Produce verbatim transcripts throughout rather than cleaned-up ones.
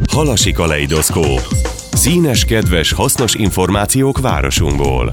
Halasi kaleidoszkóp. Színes, kedves, hasznos információk városunkból.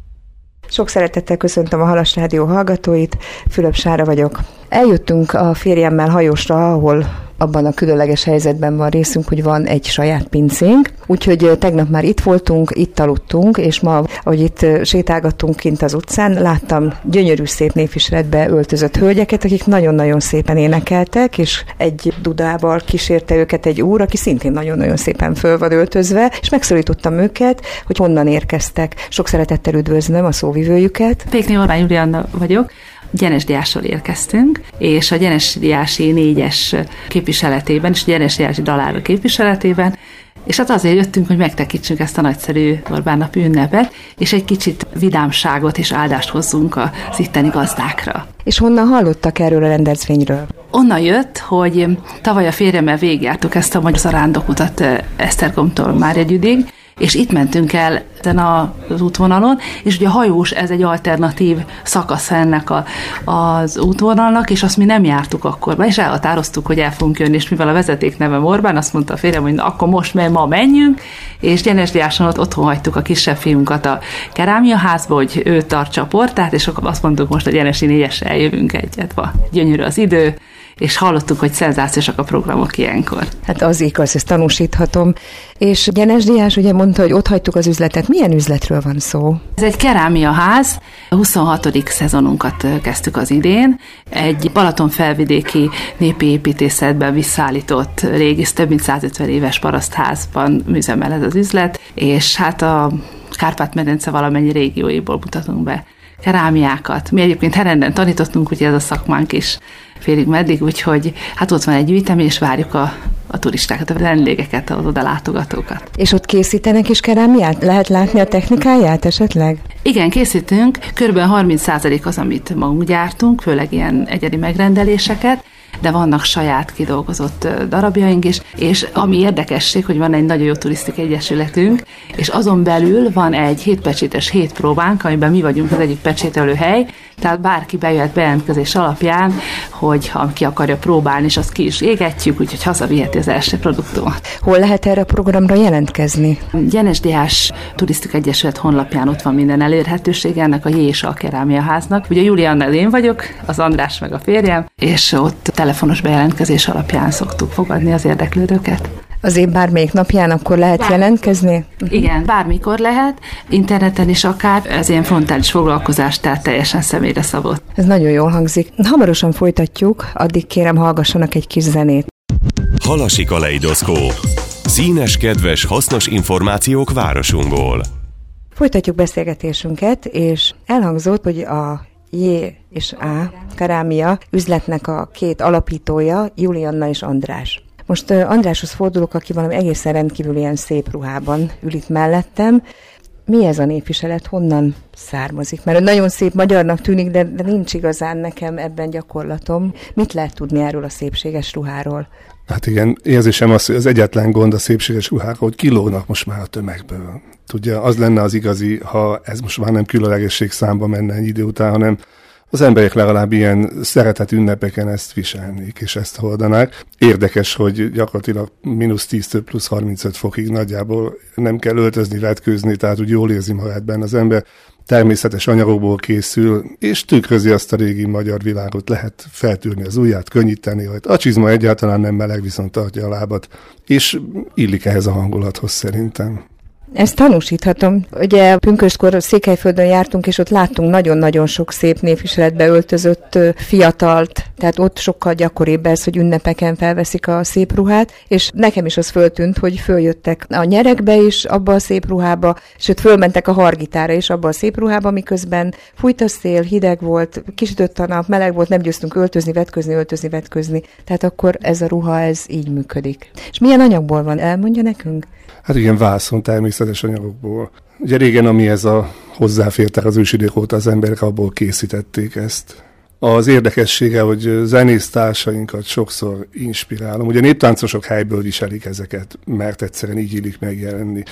Sok szeretettel köszöntöm a Halas Rádió hallgatóit, Fülöp Sára vagyok. Eljöttünk a férjemmel hajósra, ahol abban a különleges helyzetben van részünk, hogy van egy saját pincénk. Úgyhogy tegnap már itt voltunk, itt aludtunk, és ma, ahogy itt sétálgattunk kint az utcán, láttam gyönyörű szép névviseletbe öltözött hölgyeket, akik nagyon-nagyon szépen énekeltek, és egy dudával kísérte őket egy úr, aki szintén nagyon-nagyon szépen föl van öltözve, és megszólítottam őket, hogy honnan érkeztek. Sok szeretettel üdvözlöm a szóvivőjüket. Pékné Orbán Julianna vagyok. Gyenesdiásról érkeztünk, és a Gyenesdiási négyes képviseletében, és a Gyenesdiási dalárok képviseletében, és hát azért jöttünk, hogy megtekítsünk ezt a nagyszerű Orbán napi ünnepet, és egy kicsit vidámságot és áldást hozzunk az itteni gazdákra. És honnan hallottak erről a rendezvényről? Onnan jött, hogy tavaly a férjemmel végigjártuk ezt a magyar zarándokutat Esztergomtól Máriagyüdig, és itt mentünk el ezen az útvonalon, és ugye a hajós, ez egy alternatív szakasz ennek a, az útvonalnak, és azt mi nem jártuk akkor be, és elhatároztuk, hogy el fogunk jönni, és mivel a vezeték nevem Orbán, azt mondta a férjem, hogy na, akkor most mert ma menjünk, és Gyenesdiáson ott otthon hagytuk a kisebb fiunkat a kerámiaházba, hogy ő tartsa a portát, és akkor azt mondtuk, most a Gyenesi négyesre eljövünk egyet. Gyönyörű az idő, és hallottuk, hogy szenzációsak a programok ilyenkor. Hát az igaz, ezt tanúsíthatom. És Gyenesdiás ugye mondta, hogy ott hagytuk az üzletet. Milyen üzletről van szó? Ez egy kerámiaház, a huszonhatodik szezonunkat kezdtük az idén. Egy balatonfelvidéki népi építészetben visszaállított régi, több mint százötven éves parasztházban műzemel ez az üzlet, és hát a Kárpát-medence valamennyi régióiból mutatunk be kerámiákat. Mi egyébként Herenden tanítottunk, úgyhogy ez a szakmánk is félig meddig, úgyhogy hát ott van egy gyűjtemény, és várjuk a, a turistákat, a vendégeket, az oda látogatókat. És ott készítenek is kerámiát? Lehet látni a technikáját esetleg? Igen, készítünk. Körülbelül harminc százalék az, amit magunk gyártunk, főleg ilyen egyedi megrendeléseket, de vannak saját kidolgozott darabjaink is, és ami érdekesség, hogy van egy nagyon jó turisztikai egyesületünk, és azon belül van egy hétpecsétes hétpróbánk, amiben mi vagyunk az egyik pecsételő hely, tehát bárki bejöhet bejelentkezés alapján, hogy ha ki akarja próbálni, és azt ki is égetjük, úgyhogy hazaviheti az első produktumot. Hol lehet erre a programra jelentkezni? Gyenesdiás Turisztikai Egyesület honlapján ott van minden elérhetőség ennek a J és A kerámiaháznak. Ugye Julianna én vagyok, az András meg a férjem, és ott telefonos bejelentkezés alapján szoktuk fogadni az érdeklődőket. Az év bármelyik napján akkor lehet Bár... jelentkezni? Igen, bármikor lehet, interneten is akár, ez ilyen frontális foglalkozás, tehát teljesen személyre szabott. Ez nagyon jól hangzik. Hamarosan folytatjuk, addig kérem hallgassanak egy kis zenét. Halasi kaleidoszkóp. Színes, kedves, hasznos információk városunkból. Folytatjuk beszélgetésünket, és elhangzott, hogy a J és A kerámia üzletnek a két alapítója, Julianna és András. Most Andráshoz fordulok, aki valami egészen rendkívül ilyen szép ruhában ül itt mellettem. Mi ez a névviselet, honnan származik? Mert nagyon szép magyarnak tűnik, de, de nincs igazán nekem ebben gyakorlatom. Mit lehet tudni erről a szépséges ruháról? Hát igen, érzésem az, hogy az egyetlen gond a szépséges ruhára, hogy kilógnak most már a tömegből. Tudja, az lenne az igazi, ha ez most már nem különlegesség számba menne egy idő után, hanem az emberek legalább ilyen szeretet ünnepeken ezt viselnék, és ezt hordanák. Érdekes, hogy gyakorlatilag mínusz tíz plusz harmincöt fokig nagyjából nem kell öltözni, vetkőzni, tehát úgy jól érzi magát benne az ember. Természetes anyagokból készül, és tükrözi azt a régi magyar világot, lehet feltűrni az ujját, könnyíteni, hogy a csizma egyáltalán nem meleg, viszont tartja a lábat, és illik ehhez a hangulathoz szerintem. Ezt tanúsíthatom. Ugye pünköstkor Székelyföldön jártunk, és ott láttunk nagyon-nagyon sok szép névviseletbe öltözött fiatalt, tehát ott sokkal gyakoribb ez, hogy ünnepeken felveszik a szép ruhát, és nekem is az föltűnt, hogy följöttek a nyerekbe is abba a szép ruhába, sőt fölmentek a Hargitára is abba a szép ruhába, miközben fújt a szél, hideg volt, kisütött a nap, meleg volt, nem győztünk öltözni, vetközni, öltözni, vetközni. Tehát akkor ez a ruha, ez így működik. És milyen anyagból van? Elmondja nekünk? Hát igen, vászon, természetes anyagokból. Ugye régen, ami ez a hozzáfértek az ősidők óta, az emberek abból készítették ezt. Az érdekessége, hogy zenésztársainkat sokszor inspirálom. Ugye néptáncosok helyből viselik ezeket, mert egyszerűen így illik megjelenni.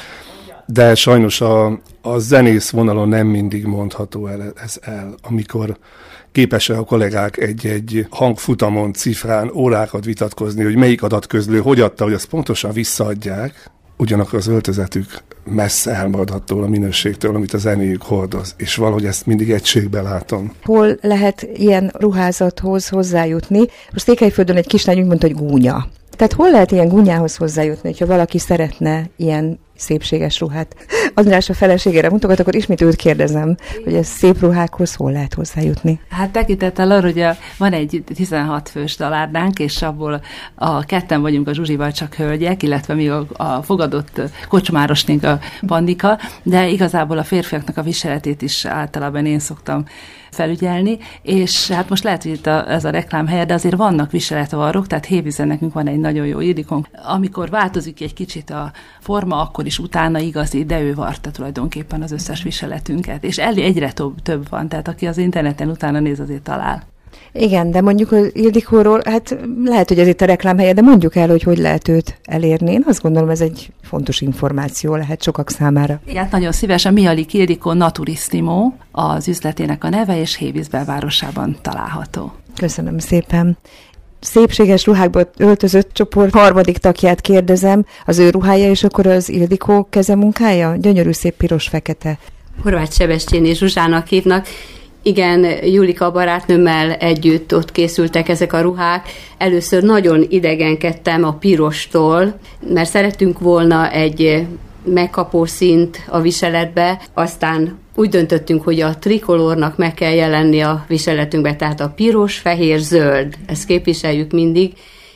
De sajnos a, a zenész vonalon nem mindig mondható el ez el, amikor képesek a kollégák egy-egy hangfutamon, cifrán órákat vitatkozni, hogy melyik adatközlő hogy adta, hogy azt pontosan visszaadják, ugyanakkor az öltözetük messze elmaradhat a minőségtől, amit a zenéjük hordoz, és valahogy ezt mindig egységben látom. Hol lehet ilyen ruházathoz hozzájutni? Most Székelyföldön egy kislány úgy mondta, hogy gúnya. Tehát hol lehet ilyen gúnyához hozzájutni, hogyha valaki szeretne ilyen szépséges ruhát? András a feleségére mutogat, akkor ismét őt kérdezem, hogy a szép ruhákhoz hol lehet hozzájutni. Hát tekintettel arra, hogy van egy tizenhat fős dalárdánk, és abból a ketten vagyunk a Zsuzsival csak hölgyek, illetve mi a, a fogadott kocsmárosnénk a Pandika, de igazából a férfiaknak a viseletét is általában én szoktam felügyelni, és hát most lehet, hogy itt a, ez a reklám helye, de azért vannak viseletvarrok, tehát Hévízen nekünk van egy nagyon jó ildikónk. Amikor változik egy kicsit a forma, akkor is utána igazi, de ő varta tulajdonképpen az összes viseletünket, és elég egyre több, több van, tehát aki az interneten utána néz, azért talál. Igen, de mondjuk az Ildikóról, hát lehet, hogy ez itt a reklámhelye, de mondjuk el, hogy hogy lehet őt elérni. Én azt gondolom, ez egy fontos információ lehet sokak számára. Igen, nagyon szívesen. Mialik Ildikó Naturissimo az üzletének a neve, és Hévíz belvárosában található. Köszönöm szépen. Szépséges ruhákba öltözött csoport harmadik tagját kérdezem, az ő ruhája, és akkor az Ildikó kezemunkája? Gyönyörű, szép, piros-fekete. Horváth Sebestyén Zsuzsának hívnak. Igen, Julika barátnőmmel együtt ott készültek ezek a ruhák. Először nagyon idegenkedtem a pirostól, mert szerettünk volna egy megkapó színt a viseletbe, aztán úgy döntöttünk, hogy a trikolórnak meg kell jelenni a viseletünkbe, tehát a piros, fehér, zöld, ezt képviseljük mindig,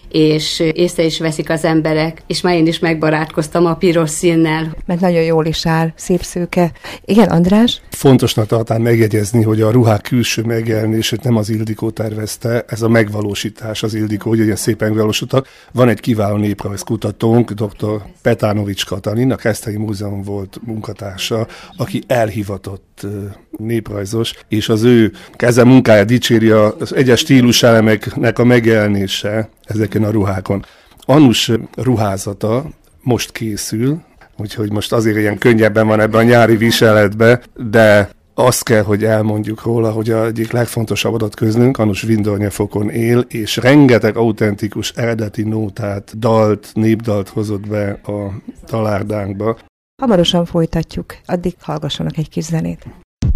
és észre is veszik az emberek, és már én is megbarátkoztam a piros színnel. Mert nagyon jól is áll, szép szőke. Igen, András? Fontosnak tartán megjegyezni, hogy a ruhák külső megjelenését nem az Ildikó tervezte, ez a megvalósítás az Ildikó, hogy ugye szépen megvalósultak. Van egy kiváló néprajzkutatónk, dr. Petánovics Katalin, a Keszthelyi Múzeum volt munkatársa, aki elhivatott néprajzos, és az ő keze munkája dicséri az egyes stíluselemeknek a megjelenése ezeken a ruhákon. Annus ruházata most készül, úgyhogy most azért ilyen könnyebben van ebben a nyári viseletbe, de azt kell, hogy elmondjuk róla, hogy a egyik legfontosabb adatközlőnk Annus Vindornyafokon él, és rengeteg autentikus eredeti nótát, dalt, népdalt hozott be a talárdánkba. Hamarosan folytatjuk, addig hallgassanak egy kis zenét.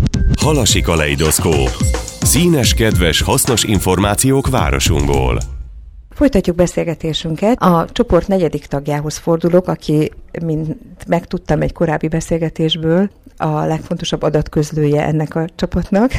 Halasi kaleidoszkóp. Színes, kedves, hasznos információk városunkból. Folytatjuk beszélgetésünket. A csoport negyedik tagjához fordulok, aki, mint megtudtam egy korábbi beszélgetésből, a legfontosabb adatközlője ennek a csapatnak.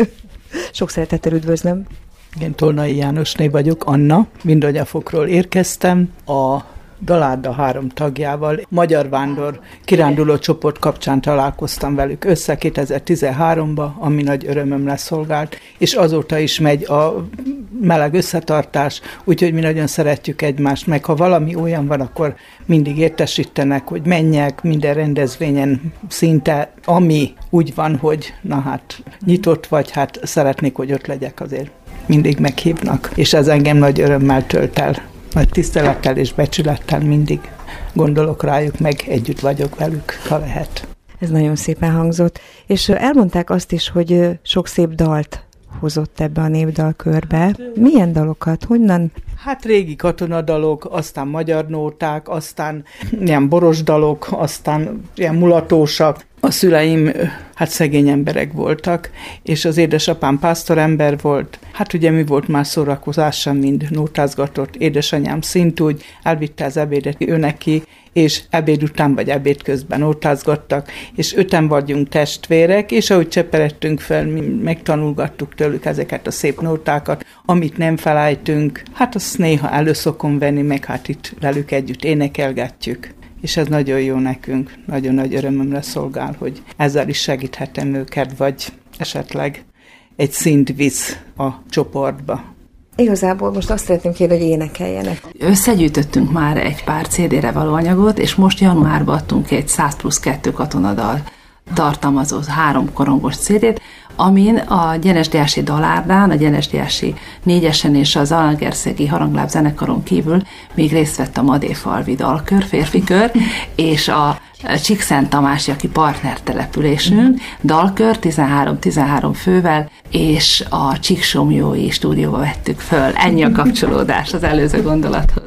Sok szeretettel üdvözlöm. Én Tolnai Jánosné vagyok, Anna. Vindornyafokról érkeztem. A Dalárda három tagjával Magyar Vándor kiránduló csoport kapcsán találkoztam velük össze kétezer-tizenháromban, ami nagy örömömre szolgált, és azóta is megy a meleg összetartás, úgyhogy mi nagyon szeretjük egymást, meg ha valami olyan van, akkor mindig értesítenek, hogy menjek minden rendezvényen szinte, ami úgy van, hogy na hát nyitott vagy, hát szeretnék, hogy ott legyek, azért mindig meghívnak, és ez engem nagy örömmel tölt el. Nagy tisztelettel és becsülettel mindig gondolok rájuk, meg együtt vagyok velük, ha lehet. Ez nagyon szépen hangzott. És elmondták azt is, hogy sok szép dalt hozott ebbe a népdalkörbe. Milyen dalokat? Honnan? Hát régi katonadalok, aztán magyar nóták, aztán ilyen boros dalok, aztán ilyen mulatósak. A szüleim hát szegény emberek voltak, és az édesapám pásztorember volt. Hát ugye mi volt már szórakozás sem, mind nótázgatott. Édesanyám szintúgy elvitte az ebédet ő neki, és ebéd után vagy ebéd közben nótázgattak, és öten vagyunk testvérek, és ahogy cseperedtünk fel, mi megtanulgattuk tőlük ezeket a szép nótákat, amit nem felejtünk, hát azt néha elő szokom venni, meg hát itt velük együtt énekelgetjük. És ez nagyon jó nekünk, nagyon nagy örömömre szolgál, hogy ezzel is segíthetem őket, vagy esetleg egy szint visz a csoportba. Igazából most azt szeretném kérni, hogy énekeljenek. Összegyűjtöttünk már egy pár cé dére való anyagot, és most januárban adtunk egy száz plusz kettő katonadal tartalmazó három korongos cé dét, amin a Gyenes-Dyási Dalárdán, a Gyenes-Dyási négyesen és az Zalaegerszegi Harangláb zenekaron kívül még részt vett a Madéfalvi dalkör, férfikör, és a Csíkszent Tamási, aki partnertelepülésünk, dalkör tizenhárom-tizenhárom fővel, és a Csíksomjói stúdióba vettük föl. Ennyi a kapcsolódás az előző gondolathoz.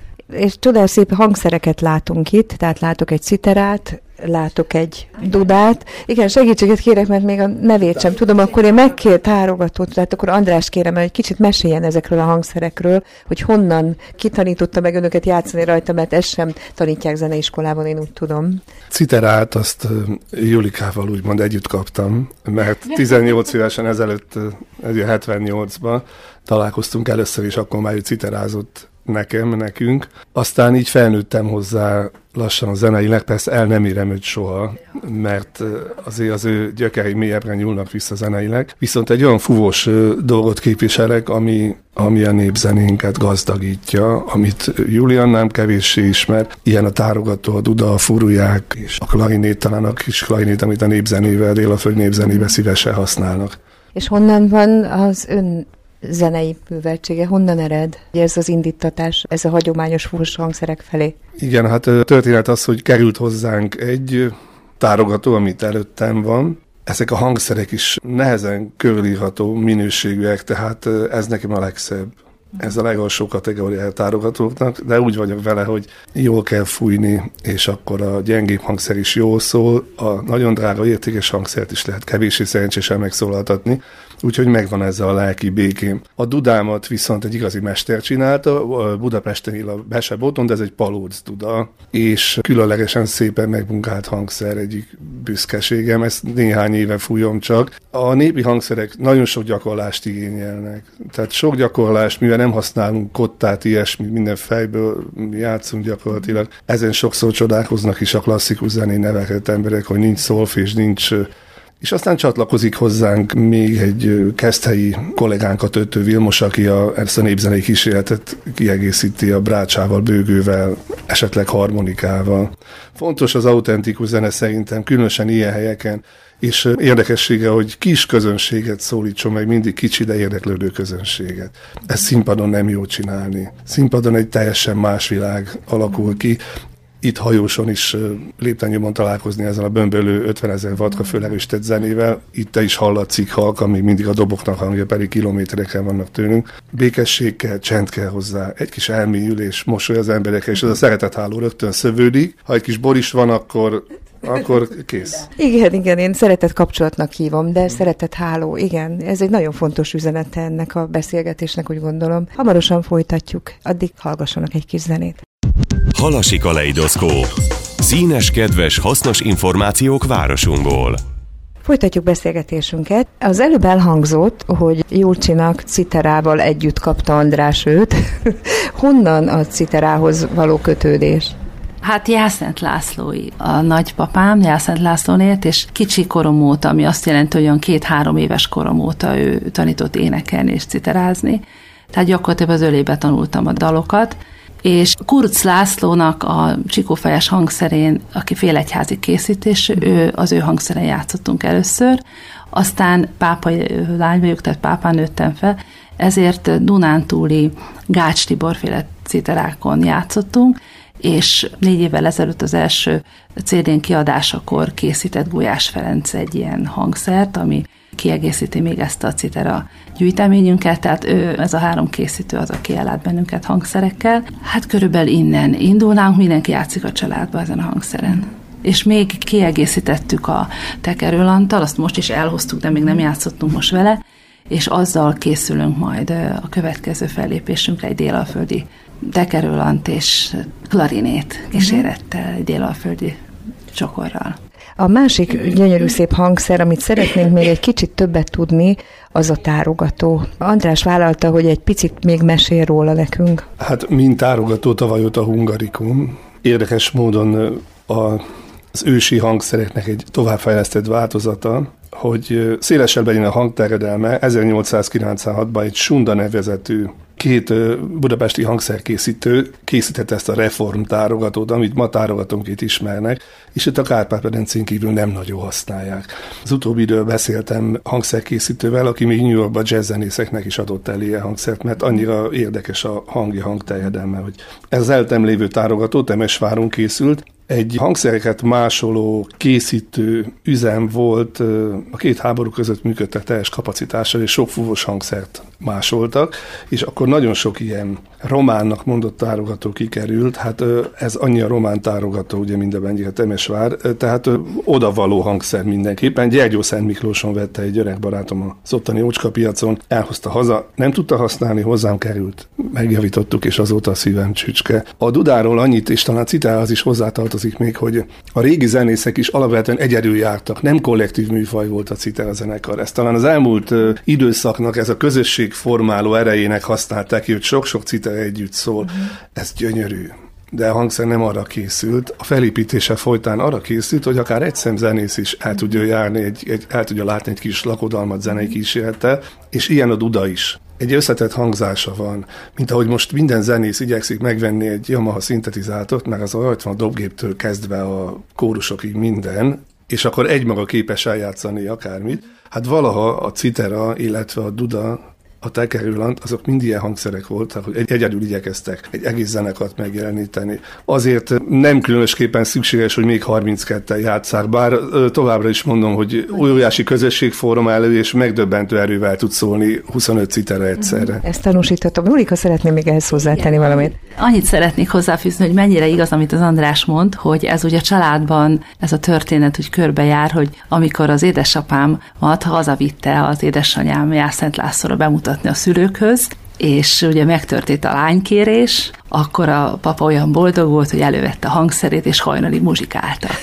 És csodás szép hangszereket látunk itt, tehát látok egy citerát, látok egy dudát. Igen, segítséget kérek, mert még a nevét sem tudom, akkor én megkér tárogatót, tehát akkor András kérem, hogy kicsit meséljen ezekről a hangszerekről, hogy honnan kitanította meg önöket játszani rajta, mert ezt sem tanítják zeneiskolában, én úgy tudom. Citerát azt Julikával úgymond együtt kaptam, mert tizennyolc évesen ezelőtt, hetvennyolcban találkoztunk először, és akkor már ő citerázott nekem, nekünk. Aztán így felnőttem hozzá lassan a zeneileg, persze el nem érem őt soha, mert azért az ő gyökerei mélyebbre nyúlnak vissza zeneileg. Viszont egy olyan fúvós dolgot képviselek, ami, ami a népzenénket gazdagítja, amit Juliannám kevéssé ismer. Ilyen a tárogató, a duda, a furuják, és a klarinét, talán a kis klarinét, amit a népzenével, délaföld népzenébe szívesen használnak. És honnan van az ön zenei műveltsége, honnan ered ez az indítatás, ez a hagyományos fúvós hangszerek felé? Igen, hát történet az, hogy került hozzánk egy tárogató, amit előttem van. Ezek a hangszerek is nehezen körülírható minőségűek, tehát ez nekem a legszebb. Ez a legalsó kategóriája tárogatóknak, de úgy vagyok vele, hogy jól kell fújni, és akkor a gyengébb hangszer is jól szól, a nagyon drága, értékes hangszert is lehet kevéssé szerencsésen megszólaltatni, úgyhogy megvan ezzel a lelki békém. A dudámat viszont egy igazi mester csinálta, Budapesten él a Bese Botond, ez egy palóc duda, és különlegesen szépen megmunkált hangszer, egyik büszkeségem, ezt néhány éve fújom csak. A népi hangszerek nagyon sok gyakorlást igényelnek, tehát sok gyakorlást, mivel nem használunk kottát, ilyesmi, minden fejből játszunk gyakorlatilag. Ezen sokszor csodálkoznak is a klasszikus zenén nevelkedett emberek, hogy nincs szolfés, nincs. És aztán csatlakozik hozzánk még egy keszthelyi kollégánk, a Töttő Vilmos, aki a, ezt a népzenei kísérletet kiegészíti a brácsával, bőgővel, esetleg harmonikával. Fontos az autentikus zene szerintem, különösen ilyen helyeken, és érdekessége, hogy kis közönséget szólítson meg, mindig kicsi, de érdeklődő közönséget. Ezt színpadon nem jó csinálni. Színpadon egy teljesen más világ alakul ki. Itt Hajóson is lépten találkozni ezzel a bömbölő ötvenezer wattra fölerősített zenével. Itt te is hallatszik halkan, még mindig a doboknak hangja, pedig kilométerekre vannak tőlünk. Békesség kell, csend kell hozzá, egy kis elmélyülés, mosoly az emberekre, és ez a szeretetháló rögtön szövődik. Ha egy kis bor is van, akkor akkor kész. Igen, igen, én szeretett kapcsolatnak hívom, de szeretett háló, igen. Ez egy nagyon fontos üzenete ennek a beszélgetésnek, úgy gondolom. Hamarosan folytatjuk, addig hallgassanak egy kis zenét. Halasi Kaleidoszkóp. Színes, kedves, hasznos információk városunkból. Folytatjuk beszélgetésünket. Az előbb elhangzott, hogy Jurcsinak citerával együtt kapta András őt. Honnan a citerához való kötődés? Hát Jászent Lászlói a nagypapám, Jászent Lászlónért, és kicsi korom óta, ami azt jelenti, hogy olyan két-három éves korom óta ő tanított énekelni és citerázni. Tehát gyakorlatilag az ölébe tanultam a dalokat, és Kurz Lászlónak a csikófejes hangszerén, aki félegyházi készítés, ő, az ő hangszeren játszottunk először, aztán pápai lány vagyok, tehát pápán nőttem fel, ezért Dunántúli Gács Tibor féle citerákon játszottunk, és négy évvel ezelőtt az első cé dén kiadásakor készített Gulyás Ferenc egy ilyen hangszert, ami kiegészíti még ezt a citera gyűjteményünket, tehát ő, ez a három készítő az, aki ellát bennünket hangszerekkel. Hát körülbelül innen indulnánk, mindenki játszik a családba ezen a hangszeren. És még kiegészítettük a tekerőlanttal, azt most is elhoztuk, de még nem játszottunk most vele, és azzal készülünk majd a következő fellépésünkre egy délalföldi tekerőlant és klarinét kísérettel, egy délalföldi csokorral. A másik gyönyörű szép hangszer, amit szeretnénk még egy kicsit többet tudni, az a tárogató. András vállalta, hogy egy picit még mesél róla nekünk. Hát mint tárogató tavaly óta Hungarikum. Érdekes módon a, az ősi hangszereknek egy továbbfejlesztett változata, hogy szélesebb legyen a hangterjedelme, ezernyolcszázkilencvenhatban egy Sunda nevezetű két budapesti hangszerkészítő készítette ezt a Reform tárogatót, amit ma tárogatónként ismernek, és itt a Kárpát-medencén kívül nem nagyon használják. Az utóbbi időben beszéltem hangszerkészítővel, aki még New Yorkban jazzzenészeknek is adott el ilyen hangszert, mert annyira érdekes a hangja, hangterjedelme, hogy ez az előttem lévő tárogató Temesváron készült. Egy hangszereket másoló készítő üzem volt, a két háború között működtek teljes kapacitással, és sok fúvós hangszert másoltak, és akkor nagyon sok ilyen románnak mondott tárogató kikerült, hát ez annyi a román tárogató, ugye mindenben Temesvár, tehát odavaló hangszer mindenképpen. Gyergyószent Miklóson vette egy öreg barátom az ottani Ócska piacon, elhozta haza, nem tudta használni, hozzám került, megjavítottuk, és azóta a szívem csücske. A dudáról annyit, és talán citához is hozzátartozik még, hogy a régi zenészek is alapvetően egyedül jártak, nem kollektív műfaj volt a citera zenekar. Ez talán az elmúlt időszaknak, ez a közösség formáló erejének használták ki, hogy sok-sok citera együtt szól. Uh-huh. Ez gyönyörű. De a hangszer nem arra készült. A felépítése folytán arra készült, hogy akár egy szemzenész is el tudja járni, egy, egy, el tudja látni egy kis lakodalmat zenei kísérettel, és ilyen a duda is. Egy összetett hangzása van, mint ahogy most minden zenész igyekszik megvenni egy Yamaha szintetizátort, mert az rajta van a dobgéptől kezdve a kórusokig minden, és akkor egymaga képes eljátszani akármit. Hát valaha a citera, illetve a duda, a tekerőlant, azok mind ilyen hangszerek voltak, hogy egyedül igyekeztek egy egész zenekart megjeleníteni. Azért nem különösképpen szükséges, hogy még harmincketten játsszák, bár továbbra is mondom, hogy óriási közösség formáló, és megdöbbentő erővel tud szólni huszonöt citera egyszerre. Ezt tanúsíthatom. Julika, szeretném még ehhez hozzátenni valamit. Annyit szeretnék hozzáfűzni, hogy mennyire igaz, amit az András mond, hogy ez ugye a családban ez a történet úgy körbejár, hogy amikor az édesapámat hazavitte az édesanyám Jászent Lászlóra bemutatni a szülőkhöz, és ugye megtörtént a lánykérés, akkor a papa olyan boldog volt, hogy elővette a hangszerét, és hajnalig muzsikáltak.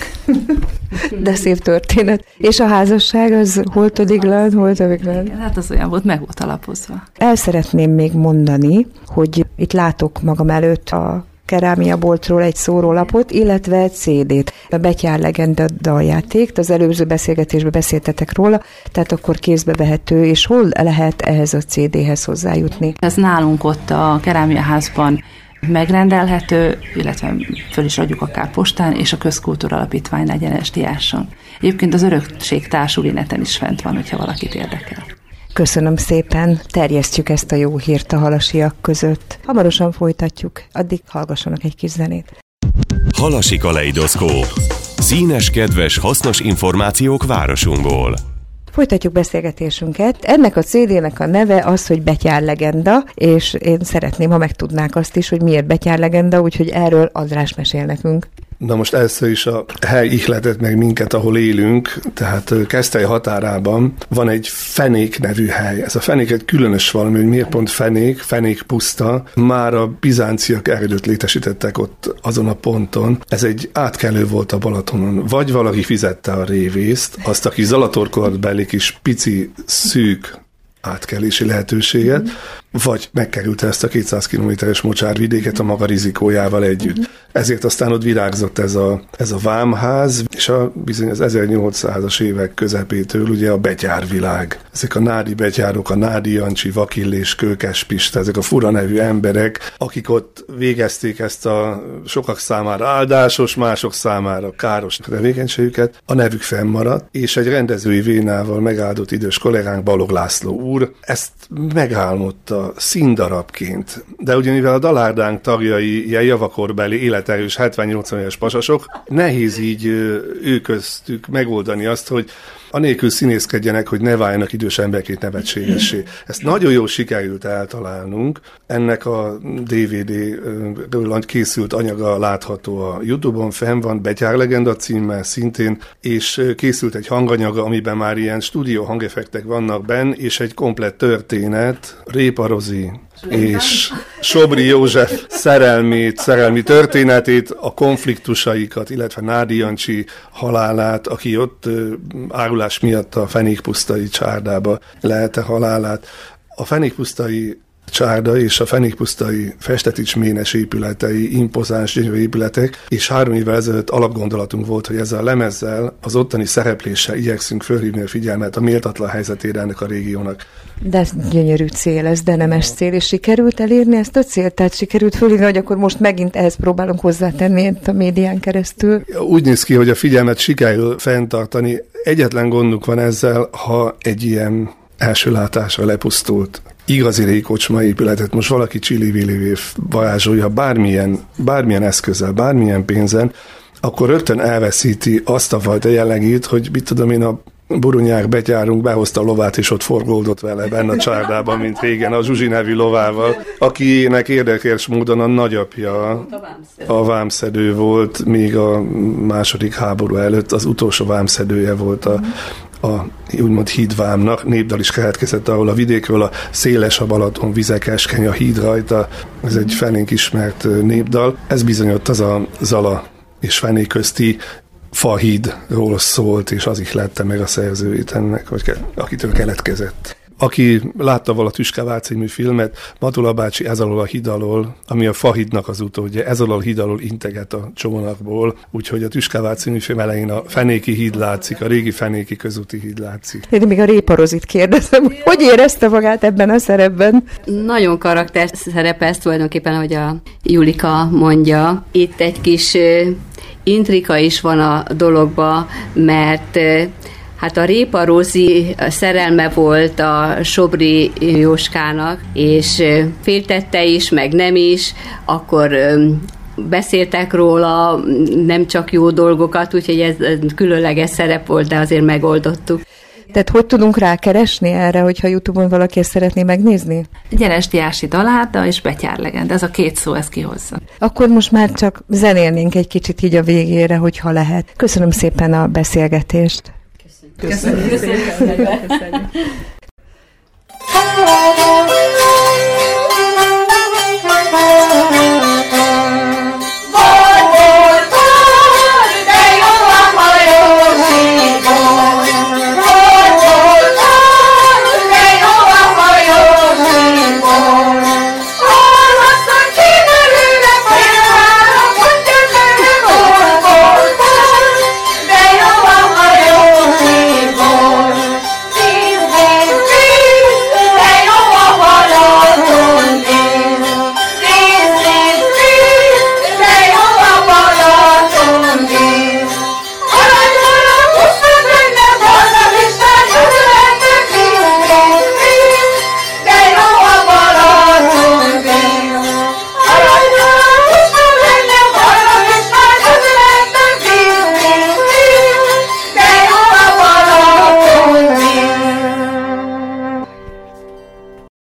De szép történet. És a házasság az hol todiglan, hol todiglan? Hát az olyan volt, meg volt alapozva. El szeretném még mondani, hogy itt látok magam előtt a kerámiaboltról egy szórólapot, illetve egy cé dét. A Betyár legenda daljáték, az előző beszélgetésben beszéltetek róla, tehát akkor kézbe vehető, és hol lehet ehhez a cé déhez hozzájutni? Ez nálunk ott a kerámiaházban megrendelhető, illetve föl is adjuk akár postán, és a Közkultúra Alapítvány egyenes diáson. Egyébként az Örökség Társul neten is fent van, hogyha valakit érdekel. Köszönöm szépen, terjesztjük ezt a jó hírt a halasiak között. Hamarosan folytatjuk, addig hallgassanak egy kis zenét. Halasi kaleidoszkóp. Színes, kedves, hasznos információk városunkból. Folytatjuk beszélgetésünket. Ennek a cé dének a neve az, hogy Betyár legenda, és én szeretném, ha megtudnák azt is, hogy miért Betyár legenda, úgyhogy erről András mesél nekünk. Na most először is a hely ihletett meg minket, ahol élünk, tehát Keszthely határában van egy Fenék nevű hely. Ez a Fenék egy különös valami, hogy miért pont Fenék, Fenék puszta. Már a bizánciak erődöt létesítettek ott azon a ponton. Ez egy átkelő volt a Balatonon. Vagy valaki fizette a révészt, azt, aki Zalatorkortbeli kis pici, szűk átkelési lehetőséget, vagy megkerülte ezt a kétszáz kilométeres mocsárvidéket a maga rizikójával együtt. Uh-huh. Ezért aztán ott virágzott ez a, ez a vámház, és a, bizony az ezernyolcszázas évek közepétől ugye a betyárvilág. Ezek a nádi betyárok, a Nádi Jancsi, Vakillés, Kőkes Pista, ezek a fura nevű emberek, akik ott végezték ezt a sokak számára áldásos, mások számára káros tevékenységüket, a nevük fennmaradt, és egy rendezői vénával megáldott idős kollégánk, Balog László úr ezt megálmodta színdarabként. De ugye mivel a dalárdánk tagjai ilyen javakorbeli életerős hetven-nyolcvan éves pasasok, nehéz így ő köztük megoldani azt, hogy anélkül színészkedjenek, hogy ne váljanak idős emberként nevetségessé. Ezt nagyon jól sikerült eltalálnunk. Ennek a dé vé dé-ről készült anyaga látható a YouTube-on, fenn van, Betyár legenda címmel szintén, és készült egy hanganyaga, amiben már ilyen stúdió hangeffektek vannak benn, és egy komplett történet, Répa Rozi és Sobri József szerelmét, szerelmi történetét, a konfliktusaikat, illetve Nádi Jancsi halálát, aki ott árulás miatt a fenékpusztai csárdába lelte halálát. A fenékpusztai csárda és a fenékpusztai Festetics Ménes épületei, impozáns, gyönyörű épületek, és három évvel ezelőtt alapgondolatunk volt, hogy ezzel a lemezzel, az ottani szerepléssel igyekszünk fölhívni a figyelmet a méltatlan helyzetére ennek a régiónak. De ez gyönyörű cél, ez de nemes cél, és sikerült elérni ezt a célt? Tehát sikerült fölhívni, hogy akkor most megint ehhez próbálunk hozzátenni a médián keresztül? Úgy néz ki, hogy a figyelmet sikerül fenntartani. Egyetlen gondunk van ezzel, ha egy ilyen első látásra lepusztult igazi rékocsma épületet most valaki csili-vili varázsolja bármilyen, bármilyen eszközzel, bármilyen pénzen, akkor rögtön elveszíti azt a fajta jellegét, hogy mit tudom én, a Boronyák betyárunk behozta a lovát, és ott forgódott vele benne a csárdában, mint régen a Zsuzsi nevű lovával, akinek érdekes módon a nagyapja a vámszedő volt, még a második háború előtt az utolsó vámszedője volt a, a úgymond hídvámnak. Népdal is keletkezett, ahol a vidékről a széles a Balaton, vize keskeny, a híd rajta, ez egy felénk ismert népdal. Ez bizonyott az a Zala és Fené közti fahídról szólt, és az ihlette meg a szerzőit ennek, vagy ke- akitől keletkezett. Aki látta vala Tüskevár című filmet, Matula bácsi ez alól a híd alól, ami a fahídnak az utódja, ez alól a híd alól integet a csónakból, úgyhogy a Tüskevár című film elején a Fenéki híd látszik, a régi Fenéki közúti híd látszik. Én még a Réparozit kérdezem, hogy hogy érezte magát ebben a szerepben? Nagyon karakter szerepez tulajdonképpen, ahogy a Julika mondja. Itt egy kis intrika is van a dologba, mert hát a Répa Rozi szerelme volt a Sobri Jóskának, és féltette is, meg nem is, akkor beszéltek róla nem csak jó dolgokat, úgyhogy ez különleges szerep volt, de azért megoldottuk. Tehát hogy tudunk rákeresni erre, hogyha YouTube-on valaki ezt szeretné megnézni? Gyenes Gyási Dalárda és Betyár legenda, ez a két szó, ez kihozza. Akkor most már csak zenélnénk egy kicsit így a végére, hogyha lehet. Köszönöm szépen a beszélgetést. Köszönjük. Köszönjük. Köszönjük. Köszönjük.